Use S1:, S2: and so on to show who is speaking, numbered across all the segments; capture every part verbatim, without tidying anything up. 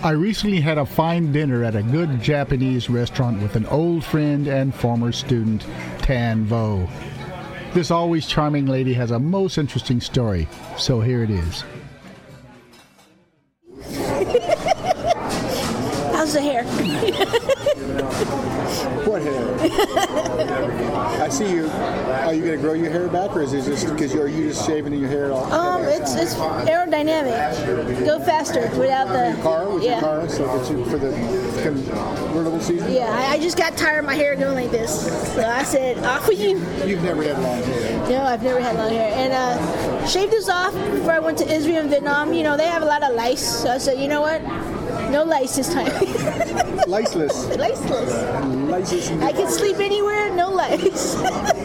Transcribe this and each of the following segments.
S1: I recently had a fine dinner at a good Japanese restaurant with an old friend and former student, Tan Vo. This always charming lady has a most interesting story, so here it is.
S2: How's the hair?
S3: What hair? I see you. Are you going to grow your hair back, or is it just because you're you just shaving your hair all?
S2: Um, it's it's aerodynamic. Go faster without the.
S3: Your car with
S2: yeah.
S3: your car, so that you, for the convertible season.
S2: Yeah, I, I just got tired of my hair going like this, so I said, "Off with you."
S3: You've never had long hair.
S2: No, I've never had long hair, and uh, shaved this off before I went to Israel and Vietnam. You know, they have a lot of lice, so I said, you know what? No lice this time.
S3: Liceless.
S2: Liceless.
S3: Liceless.
S2: I can sleep anywhere, no lice.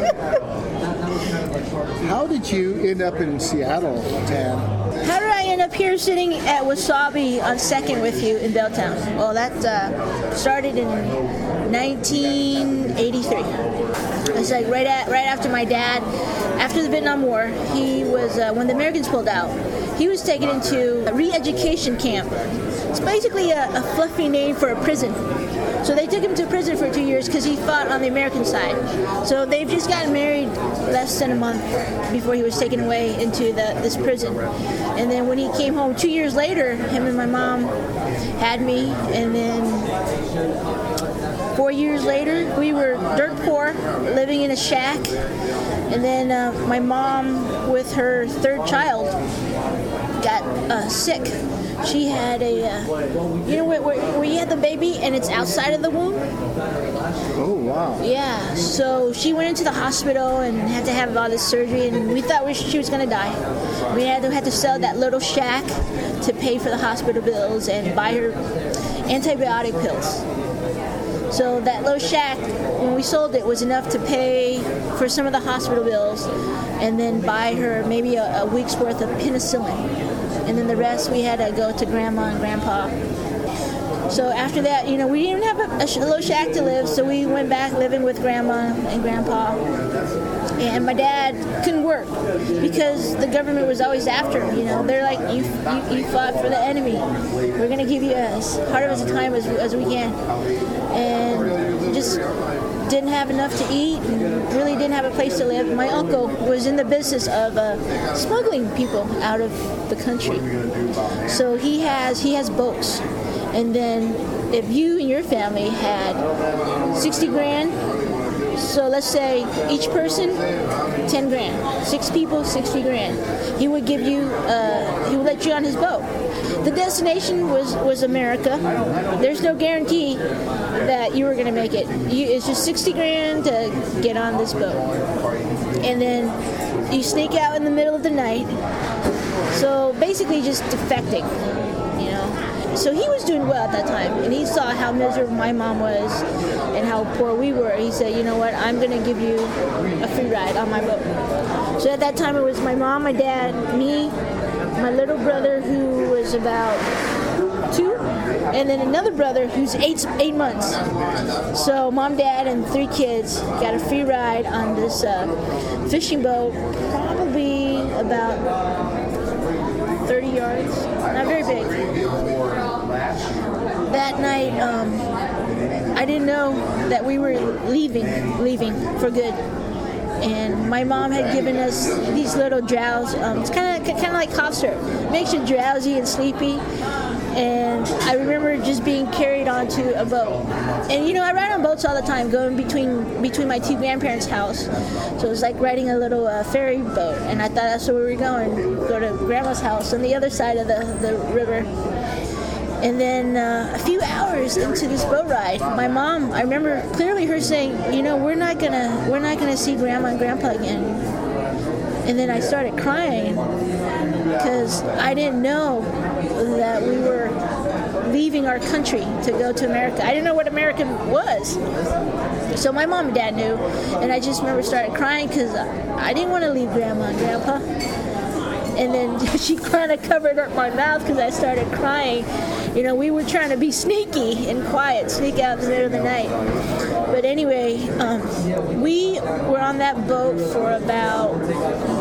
S3: How did you end up in Seattle, Tan?
S2: How did I end up here sitting at Wasabi on Second with you in Belltown? Well, that uh, started in nineteen eighty-three. It's like right at right after my dad, after the Vietnam War, he was uh, when the Americans pulled out. He was taken into a re-education camp. It's basically a, a fluffy name for a prison. So they took him to prison for two years because he fought on the American side. So they've just gotten married less than a month before he was taken away into the, this prison. And then when he came home two years later, him and my mom had me. And then four years later, we were dirt poor, living in a shack. And then uh, my mom, with her third child, got uh, sick. She had a, uh, you know, where, where, where you had the baby and it's outside of the womb?
S3: Oh, wow.
S2: Yeah, so she went into the hospital and had to have all this surgery, and we thought we, she was going to die. We had to, had to sell that little shack to pay for the hospital bills and buy her antibiotic pills. So that little shack, when we sold it, was enough to pay for some of the hospital bills and then buy her maybe a, a week's worth of penicillin. And then the rest we had to go to grandma and grandpa. So after that, you know, we didn't have a, a little shack to live, so we went back living with grandma and grandpa. And my dad couldn't work because the government was always after him. You know, they're like, you you, you fought for the enemy. We're going to give you as hard of a time as, as we can. And just didn't have enough to eat and really didn't have a place to live. My uncle was in the business of uh, smuggling people out of the country. So he has he has boats. And then if you and your family had sixty grand, so let's say each person, ten grand. Six people, sixty grand. He would give you, uh, he would let you on his boat. The destination was, was America. There's no guarantee that you were going to make it. You, it's just sixty grand to get on this boat. And then you sneak out in the middle of the night. So basically just defecting, you know. So he was doing well at that time, and he saw how miserable my mom was and how poor we were. He said, you know what, I'm going to give you a free ride on my boat. So at that time it was my mom, my dad, me, my little brother who was about two, and then another brother who's eight eight months. So mom, dad, and three kids got a free ride on this uh, fishing boat, probably about thirty yards, not very big. That night, um, I didn't know that we were leaving, leaving for good. And my mom had given us these little drowse. Um, it's kind of kind of like cough syrup. It makes you drowsy and sleepy. And I remember just being carried onto a boat. And you know, I ride on boats all the time, going between between my two grandparents' house. So it was like riding a little uh, ferry boat. And I thought that's where we were going, go to grandma's house on the other side of the, the river. And then uh, a few hours into this boat ride, my mom, I remember clearly her saying, you know, we're not gonna we're not gonna see grandma and grandpa again. And then I started crying because I didn't know that we were leaving our country to go to America. I didn't know what America was. So my mom and dad knew, and I just remember started crying because I didn't want to leave grandma and grandpa. And then she kind of covered up my mouth because I started crying. You know, we were trying to be sneaky and quiet, sneak out in the middle of the night. But anyway, um, we were on that boat for about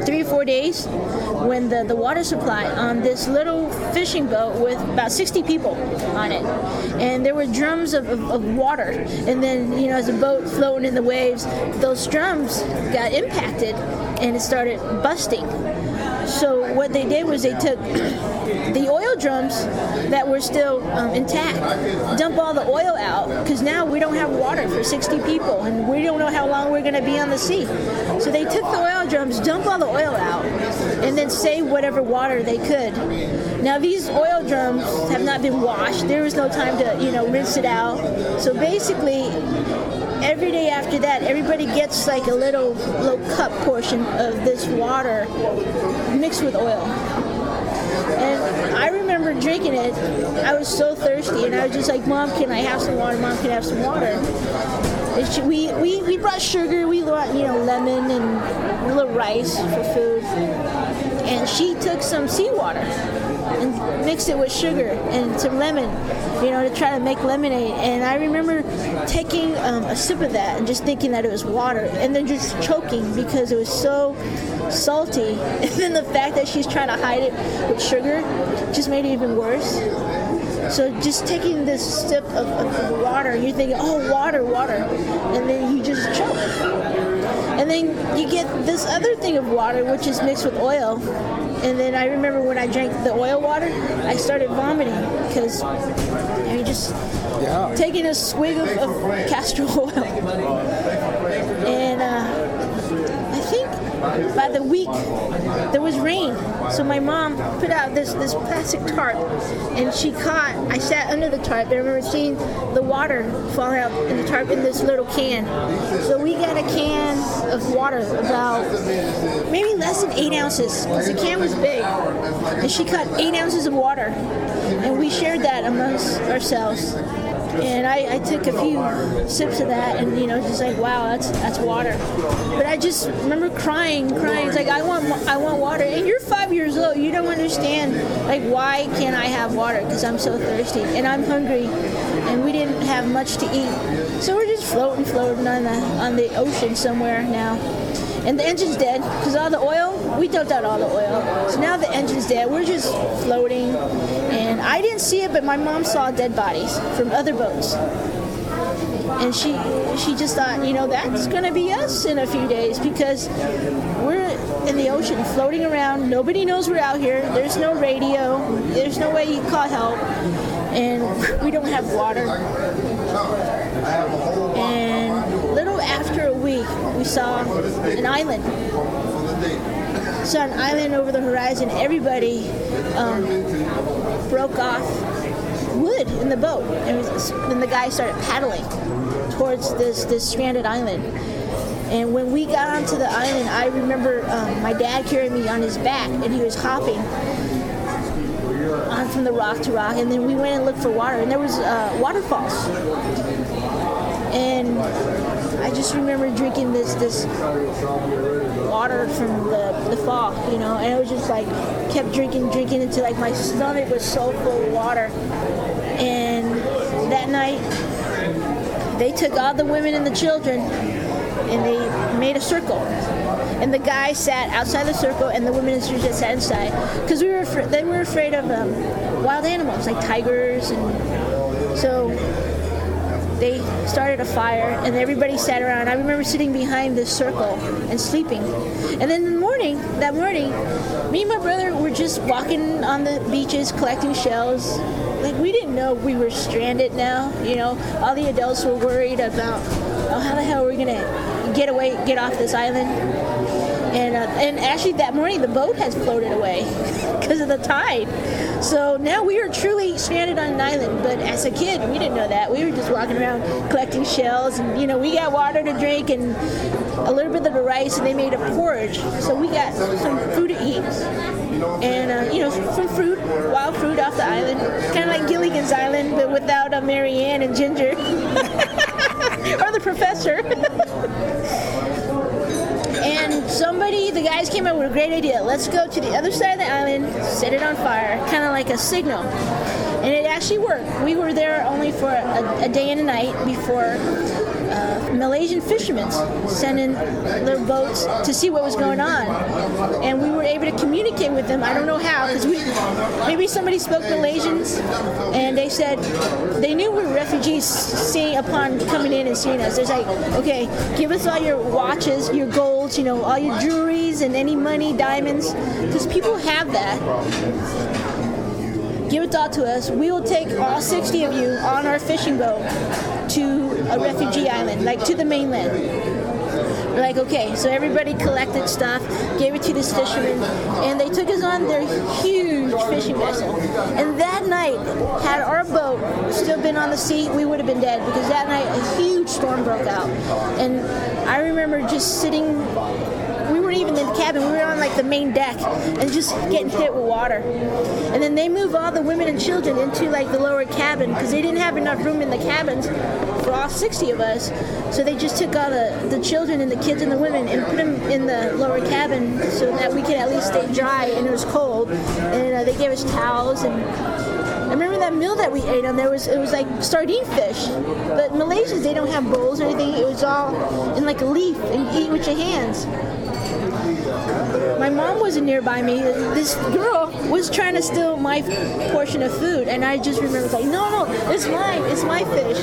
S2: three or four days when the, the water supply on this little fishing boat with about sixty people on it. And there were drums of, of, of water. And then, you know, as the boat floating in the waves, those drums got impacted and it started busting. So what they did was they took the oil drums that were still um, intact, dump all the oil out, because now we don't have water for sixty people, and we don't know how long we're going to be on the sea. So they took the oil drums, dump all the oil out, and then save whatever water they could. Now these oil drums have not been washed. There was no time to, you know, rinse it out. So basically, every day after that, everybody gets like a little little cup portion of this water mixed with oil. And I remember drinking it. I was so thirsty, and I was just like, Mom, can I have some water? Mom, can I have some water? And she, we, we, we brought sugar. We brought, you know, lemon and a little rice for food. And she took some seawater and mixed it with sugar and some lemon, you know, to try to make lemonade. And I remember taking um, a sip of that and just thinking that it was water, and then just choking because it was so salty. And then the fact that she's trying to hide it with sugar just made it even worse. So just taking this sip of, of water, you're thinking, oh, water, water, and then you just choke. And then you get this other thing of water, which is mixed with oil. And then I remember when I drank the oil water, I started vomiting because I mean, just yeah. taking a swig of, of castor oil. And uh, I think by the week there was rain, so my mom put out this, this plastic tarp, and she caught, I sat under the tarp, and I remember seeing the water fall out in the tarp in this little can. So we got a can of water about maybe less than eight ounces, because the can was big, and she caught eight ounces of water, and we shared that amongst ourselves. And I, I took a few sips of that, and you know, just like, wow, that's that's water. But I just remember crying, crying. It's like, I want I want water. And you're five years old. You don't understand, like, why can't I have water? Because I'm so thirsty and I'm hungry, and we didn't have much to eat. So we're just floating, floating on the on the ocean somewhere now. And the engine's dead because all the oil, we dumped out all the oil. So now the engine's dead. We're just floating. And I didn't see it, but my mom saw dead bodies from other boats. And she she just thought, you know, that's going to be us in a few days, because we're in the ocean floating around. Nobody knows we're out here. There's no radio. There's no way you can call help. And we don't have water. And little after a week, we saw an island. Saw an island over the horizon. Everybody um, broke off wood in the boat, and then the guy started paddling towards this this stranded island. And when we got onto the island, I remember um, my dad carried me on his back, and he was hopping on from the rock to rock. And then we went and looked for water, and there was uh, waterfalls. And I just remember drinking this this water from the, the fall, you know, and I was just like, kept drinking, drinking until like my stomach was so full of water. And that night, they took all the women and the children, and they made a circle. And the guy sat outside the circle, and the women and children sat inside, because we were afra- they were afraid of um, wild animals like tigers, and so they started a fire, and everybody sat around. I remember sitting behind this circle and sleeping. And then in the morning, that morning, me and my brother were just walking on the beaches collecting shells. Like, we didn't know we were stranded now, you know. All the adults were worried about, oh, how the hell are we going to get away, get off this island? And uh, and actually that morning the boat has floated away because of the tide. So now we are truly stranded on an island. But as a kid, we didn't know that. We were just walking around collecting shells, and you know, we got water to drink and a little bit of the rice, and they made a porridge. So we got some food to eat, and uh, you know, some fruit, wild fruit off the island, kind of like Gilligan's Island, but without uh, Mary Ann and Ginger or the professor. And somebody, the guys came up with a great idea. Let's go to the other side of the island, set it on fire, kind of like a signal. And it actually worked. We were there only for a, a day and a night before uh, Malaysian fishermen sent in their boats to see what was going on. And we were able to communicate with them. I don't know how, because we maybe somebody spoke Malaysians, and they said they knew we were refugees seeing upon coming in and seeing us. They're like, okay, give us all your watches, your golds, you know, all your jewelries and any money, diamonds, because people have that. Give it all to us. We will take all sixty of you on our fishing boat to a refugee island, like to the mainland. We're like, okay, so everybody collected stuff, gave it to this fisherman, and they took us on their huge fishing vessel. And that night, had our boat still been on the sea, we would have been dead, because that night a huge storm broke out. And I remember just sitting, we weren't even in the cabin, we were on like the main deck, and just getting hit with water. And then they moved all the women and children into like the lower cabin, because they didn't have enough room in the cabins for all sixty of us. So they just took all the, the children and the kids and the women and put them in the lower cabin so that we could at least stay dry, and it was cold. And uh, they gave us towels. And I remember that meal that we ate on there was, it was like sardine fish. But Malaysians, they don't have bowls or anything. It was all in like a leaf, and you eat with your hands. My mom wasn't nearby me. This girl was trying to steal my portion of food, and I just remember like, no, no, it's mine. It's my fish.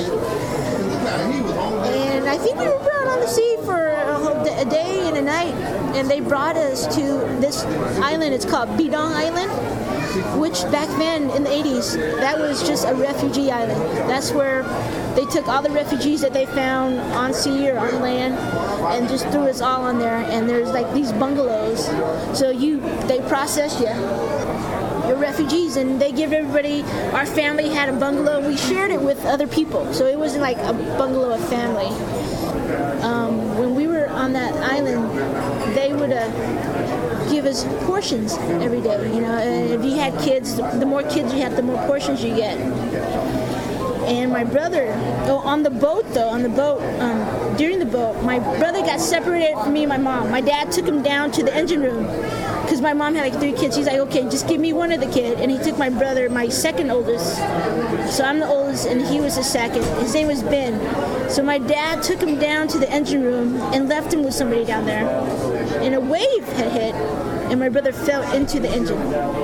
S2: And I think we were out on the sea for a, whole day, a day and a night, and they brought us to this island. It's called Bidong Island, which back then in the eighties, that was just a refugee island. That's where they took all the refugees that they found on sea or on land and just threw us all on there. And there's like these bungalows. So you, they process you. You're refugees, and they give everybody, our family had a bungalow. We shared it with other people. So it wasn't like a bungalow of family. Um, when we were on that island, they would uh, give us portions every day. You know, and if you had kids, the more kids you have, the more portions you get. And my brother, oh, on the boat though, on the boat, um, during the boat, my brother got separated from me and my mom. My dad took him down to the engine room because my mom had like three kids. He's like, okay, just give me one of the kid. And he took my brother, my second oldest. So I'm the oldest, and he was the second. His name was Ben. So my dad took him down to the engine room and left him with somebody down there. And a wave had hit, and my brother fell into the engine.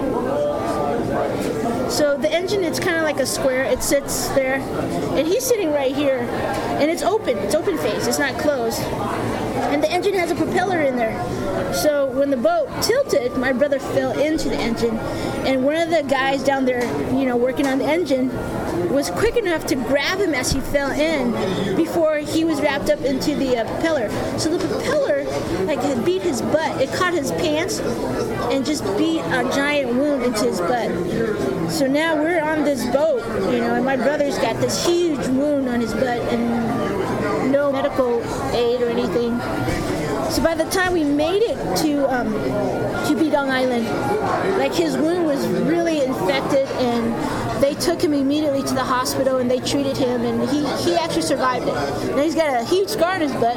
S2: So the engine, it's kind of like a square. It sits there, and he's sitting right here, and it's open. It's open face. It's not closed. And the engine has a propeller in there. So when the boat tilted, my brother fell into the engine, and one of the guys down there, you know, working on the engine, was quick enough to grab him as he fell in before he was wrapped up into the uh, propeller. So the propeller, like, had beat his butt. It caught his pants and just beat a giant wound into his butt. So now we're on this boat, you know, and my brother's got this huge wound on his butt and no medical aid or anything. So by the time we made it to um, to Bidong Island, like, his wound was really infected, and they took him immediately to the hospital, and they treated him, and he, he actually survived it. Now he's got a huge scar on his butt.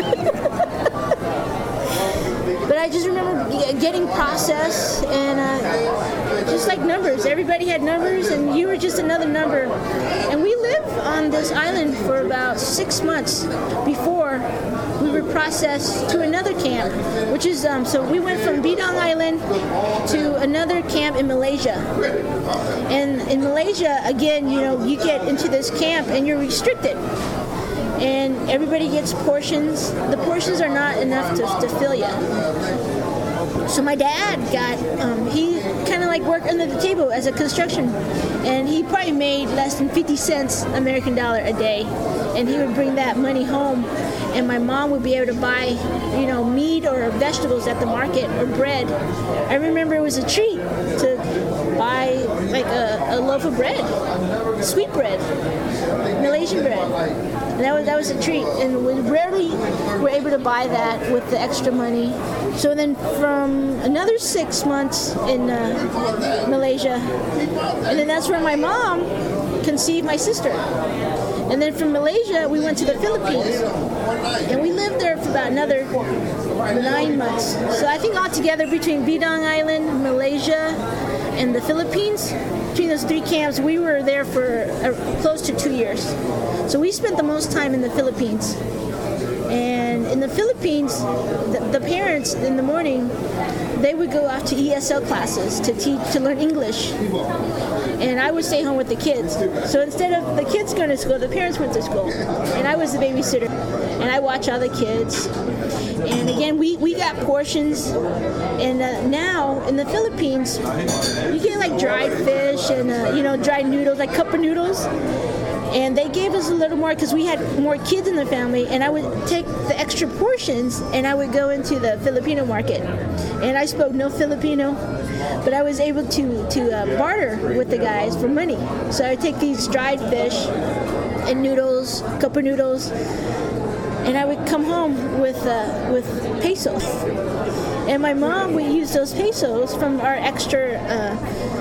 S2: But I just remember getting processed, and uh, just like numbers. Everybody had numbers, and you were just another number. And we lived on this island for about six months before we were processed to another camp, which is, um, so we went from Bidong Island to another camp in Malaysia. And in Malaysia, again, you know, you get into this camp and you're restricted. And everybody gets portions. The portions are not enough to, to fill you. So my dad got, um, he kind of like worked under the table as a construction, and he probably made less than fifty cents American dollar a day. And he would bring that money home, and my mom would be able to buy, you know, meat or vegetables at the market or bread. I remember it was a treat to buy like a, a loaf of bread, sweet bread, Malaysian bread. And that was that was a treat, and we rarely were able to buy that with the extra money. So then from another six months in uh, Malaysia, and then that's where my mom conceived my sister. And then from Malaysia, we went to the Philippines, and we lived there for about another nine months. So I think altogether between Bidong Island, Malaysia, and the Philippines. Between those three camps, we were there for uh, close to two years. So we spent the most time in the Philippines. And in the Philippines, the, the parents in the morning, they would go off to E S L classes to teach, to learn English. And I would stay home with the kids. So instead of the kids going to school, the parents went to school. And I was the babysitter. And I watched all the kids. And again, we, we got portions. And uh, now in the Philippines, you get like dried fish and, uh, you know, dried noodles, like cup of noodles. And they gave us a little more because we had more kids in the family, and I would take the extra portions and I would go into the Filipino market. And I spoke no Filipino, but I was able to, to uh, barter with the guys for money. So I would take these dried fish and noodles, cup of noodles, and I would come home with uh, with pesos. And my mom would use those pesos from our extra uh,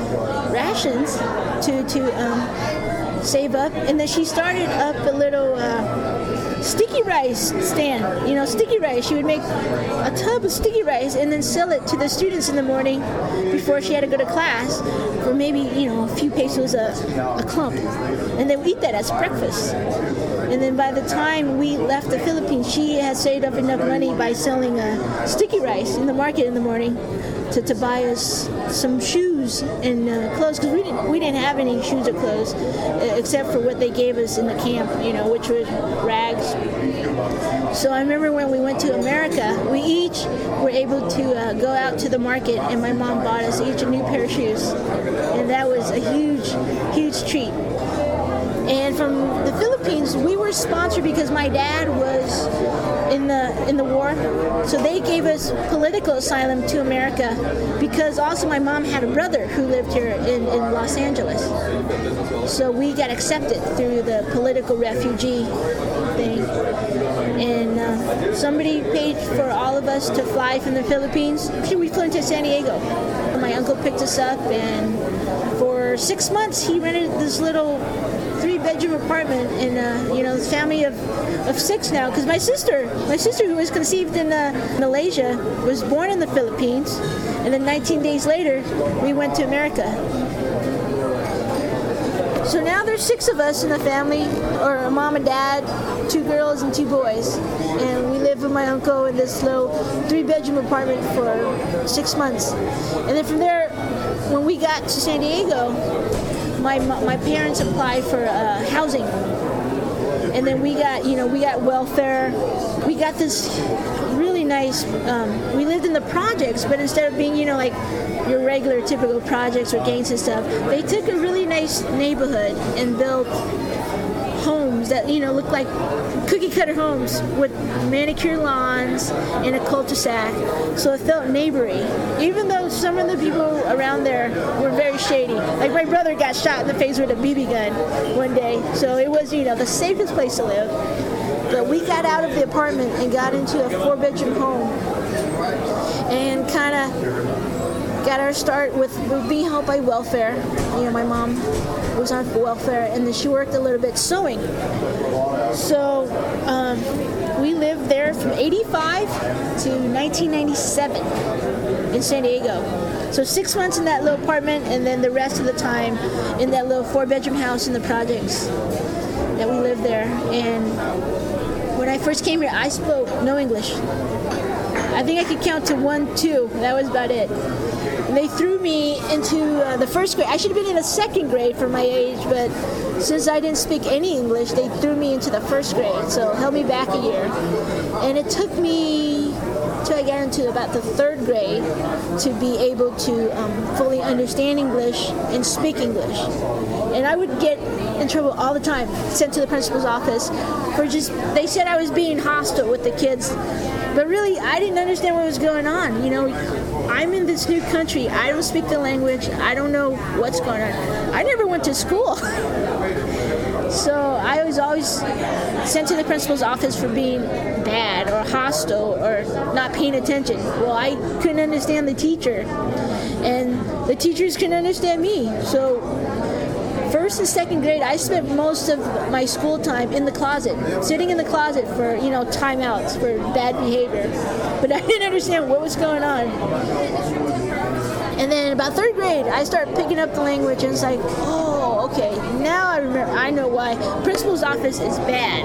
S2: rations to, to um, save up, and then she started up a little uh, sticky rice stand. You know, sticky rice. She would make a tub of sticky rice and then sell it to the students in the morning before she had to go to class for maybe, you know, a few pesos a, a clump, and they would eat that as breakfast. And then by the time we left the Philippines, she had saved up enough money by selling uh, sticky rice in the market in the morning to, to buy us some shoes and uh, clothes, because we didn't we didn't have any shoes or clothes uh, except for what they gave us in the camp, you know, which was rags. So I remember when we went to America, we each were able to uh, go out to the market, and my mom bought us each a new pair of shoes, and that was a huge, huge treat. And from the Philippines, we were sponsored because my dad was in the in the war, so they gave us political asylum to America, because also my mom had a brother who lived here in, in Los Angeles. So we got accepted through the political refugee thing. And uh, somebody paid for all of us to fly from the Philippines. Actually, we flew into San Diego. My uncle picked us up, and for six months he rented this little three-bedroom apartment in, uh, you know, this family of, of six now. Because my sister, my sister who was conceived in uh, Malaysia, was born in the Philippines, and then nineteen days later, we went to America. So now there's six of us in the family, or a mom and dad, two girls and two boys, and we live with my uncle in this little three-bedroom apartment for six months. And then from there, when we got to San Diego, My my parents applied for uh, housing, and then we got you know we got welfare. We got this really nice. Um, we lived in the projects, but instead of being you know like your regular typical projects or gangs and stuff, they took a really nice neighborhood and built homes that you know looked like cookie cutter homes with manicured lawns in a cul-de-sac, so it felt neighbory, even though some of the people around there were very shady. Like my brother got shot in the face with a B B gun one day, so it was you know the safest place to live. But we got out of the apartment and got into a four-bedroom home and kind of got our start with being helped by welfare. You know, my mom was on welfare, and then she worked a little bit sewing. So um, we lived there from eighty-five to nineteen ninety-seven in San Diego. So six months in that little apartment, and then the rest of the time in that little four-bedroom house in the projects that we lived there. And when I first came here, I spoke no English. I think I could count to one, two. That was about it. And they threw me into uh, the first grade. I should have been in the second grade for my age, but since I didn't speak any English, they threw me into the first grade, so held me back a year. And it took me till I got into about the third grade to be able to um, fully understand English and speak English. And I would get in trouble all the time, sent to the principal's office for just, they said I was being hostile with the kids. But really, I didn't understand what was going on. You know, I'm in this new country. I don't speak the language. I don't know what's going on. I never went to school. So I was always sent to the principal's office for being bad or hostile or not paying attention. Well, I couldn't understand the teacher, and the teachers couldn't understand me. So first and second grade, I spent most of my school time in the closet, sitting in the closet for, you know, timeouts for bad behavior. But I didn't understand what was going on. And then about third grade, I started picking up the language, and it's like, oh, okay, now I remember, I know why principal's office is bad.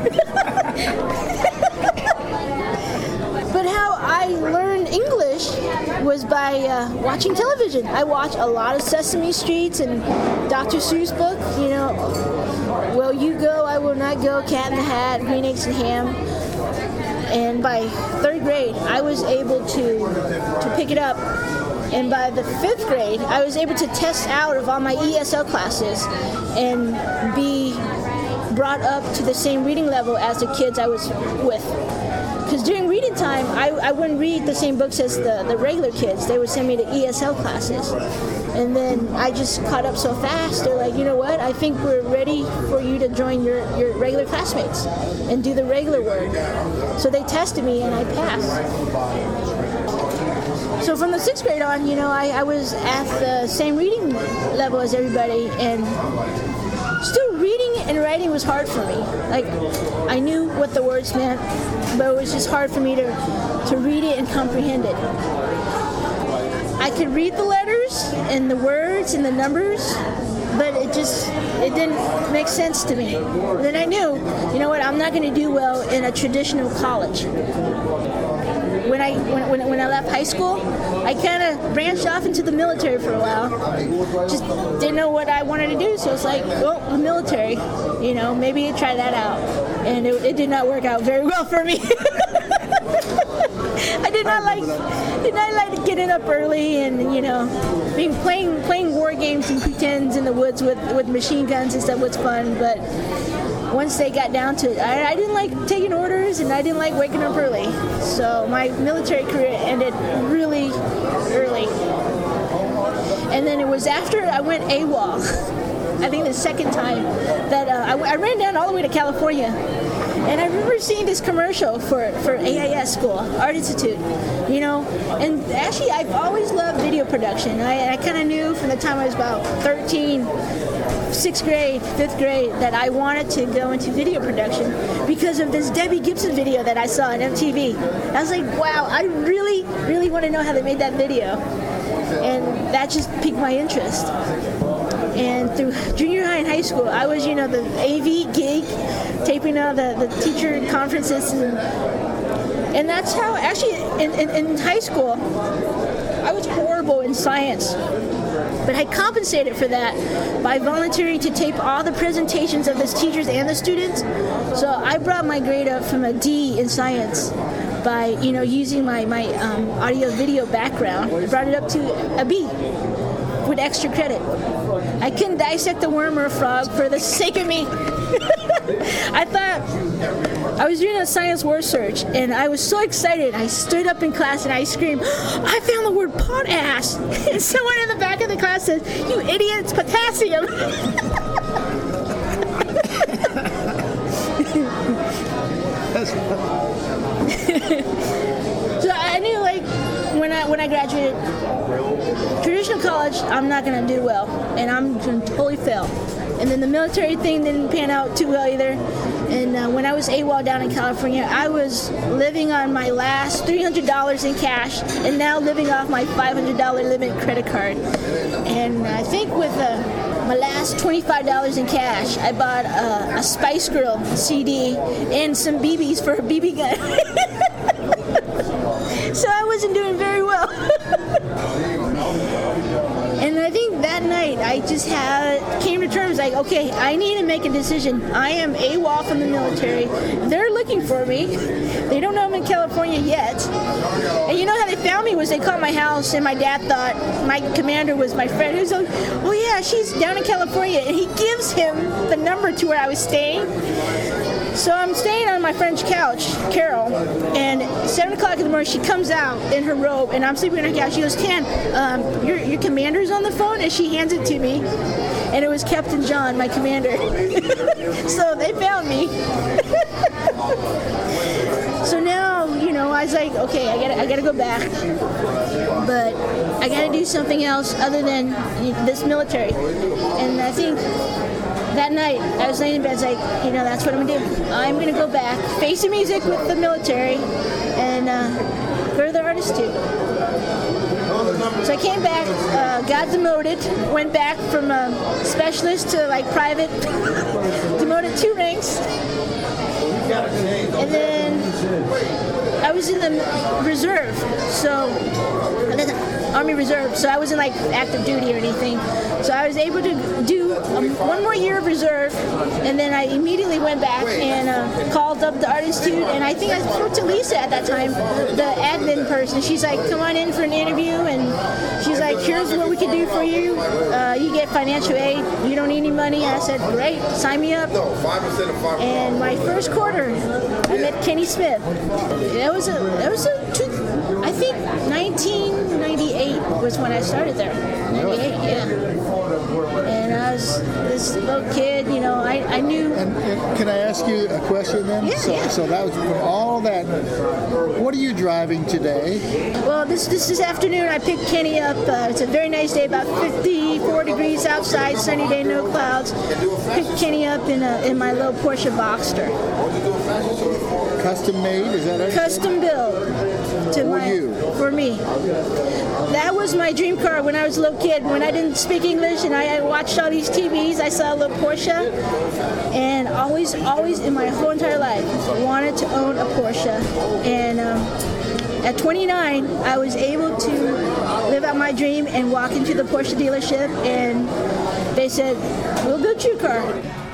S2: But how I learned English was by uh, watching television. I watched a lot of Sesame Street and Doctor Seuss book, you know, Well You Go, I Will Not Go, Cat in the Hat, Green Eggs and Ham. And by third grade, I was able to to pick it up. And by the fifth grade, I was able to test out of all my E S L classes and be brought up to the same reading level as the kids I was with. Because during reading time, I, I wouldn't read the same books as the, the regular kids. They would send me to E S L classes. And then I just caught up so fast. They're like, you know what? I think we're ready for you to join your, your regular classmates and do the regular work. So they tested me and I passed. So from the sixth grade on, you know, I, I was at the same reading level as everybody, and still reading and writing was hard for me. Like, I knew what the words meant, but it was just hard for me to, to read it and comprehend it. I could read the letters and the words and the numbers, but it just, it didn't make sense to me. Then I knew, you know what, I'm not going to do well in a traditional college. When I when, when I left high school, I kind of branched off into the military for a while. Just didn't know what I wanted to do, so it's like, well, the military, you know, maybe try that out. And it, it did not work out very well for me. I did not like did not like getting up early and, you know, being playing playing war games and pretends in the woods with, with machine guns and stuff was fun, but once they got down to it, I, I didn't like taking orders and I didn't like waking up early. So my military career ended really early. And then it was after I went AWOL, I think the second time, that uh, I, I ran down all the way to California. And I remember seeing this commercial for, for A I S school, Art Institute, you know. And actually, I've always loved video production. I, I kind of knew from the time I was about thirteen, sixth grade, fifth grade, that I wanted to go into video production because of this Debbie Gibson video that I saw on M T V. I was like, wow, I really, really want to know how they made that video. And that just piqued my interest. And through junior high and high school, I was, you know, the A V geek, taping out the, the teacher conferences. And, and that's how, actually, in, in, in high school, I was horrible in science. But I compensated for that by volunteering to tape all the presentations of the teachers and the students. So I brought my grade up from a D in science by, you know, using my, my um, audio-video background. I brought it up to a B with extra credit. I couldn't dissect a worm or a frog for the sake of me. I thought, I was doing a science word search, and I was so excited. I stood up in class and I screamed, I found the word potash. And someone in the back of the class said, you idiot, it's potassium. So I knew, like, when I when I graduated, traditional college, I'm not going to do well, and I'm going to totally fail. And then the military thing didn't pan out too well either. And uh, when I was AWOL down in California, I was living on my last three hundred dollars in cash, and now living off my five hundred dollars limit credit card. And I think with uh, my last twenty-five dollars in cash, I bought uh, a Spice Girl C D and some B Bs for a B B gun. So I wasn't doing very well. And I think that night I just had came to terms like, okay, I need to make a decision. I am AWOL from the military. They're looking for me. They don't know I'm in California yet. And you know how they found me was they called my house, and my dad thought my commander was my friend. He was like, oh yeah, she's down in California. And he gives him the number to where I was staying. So I'm staying on my friend's couch, Carol, and seven o'clock in the morning, she comes out in her robe, and I'm sleeping on her couch. She goes, Tan, um, your, your commander's on the phone, and she hands it to me, and it was Captain John, my commander. So they found me. So now, you know, I was like, okay, I gotta, I gotta go back, but I gotta do something else other than this military. And I think that night, I was laying in bed, I was like, you know, that's what I'm going to do. I'm going to go back, face the music with the military, and uh, go to the Art Institute. So I came back, uh, got demoted, went back from a specialist to like private, demoted two ranks. And then I was in the reserve, so Army Reserve, so I wasn't like active duty or anything. So I was able to do um, one more year of reserve, and then I immediately went back and uh, called up the Art Institute, and I think I spoke to Lisa at that time, the admin person. She's like, come on in for an interview, and she's like, here's what we can do for you. Uh, you get financial aid. You don't need any money. And I said, great, sign me up. And my first quarter, I met Kenny Smith. That was a, that was a two, I think nineteen ninety-eight was when I started there. ninety-eight, yeah. And I was this little kid, you know, I, I knew.
S3: And, and can I ask you a question then?
S2: Yeah,
S3: so,
S2: yeah.
S3: so that was from all that. What are you driving today?
S2: Well, this this, this afternoon I picked Kenny up. Uh, it's a very nice day, about fifty-four degrees outside, sunny day, no clouds. Picked Kenny up in a, in my little Porsche Boxster.
S3: Custom made? Is that it?
S2: Custom built. To
S3: For
S2: my,
S3: you?
S2: For me. That was my dream car when I was a little kid. When I didn't speak English and I watched all these T Vs, I saw a little Porsche, and always, always in my whole entire life, wanted to own a Porsche. And um, at twenty-nine, I was able to live out my dream and walk into the Porsche dealership, and they said, we'll build you a car.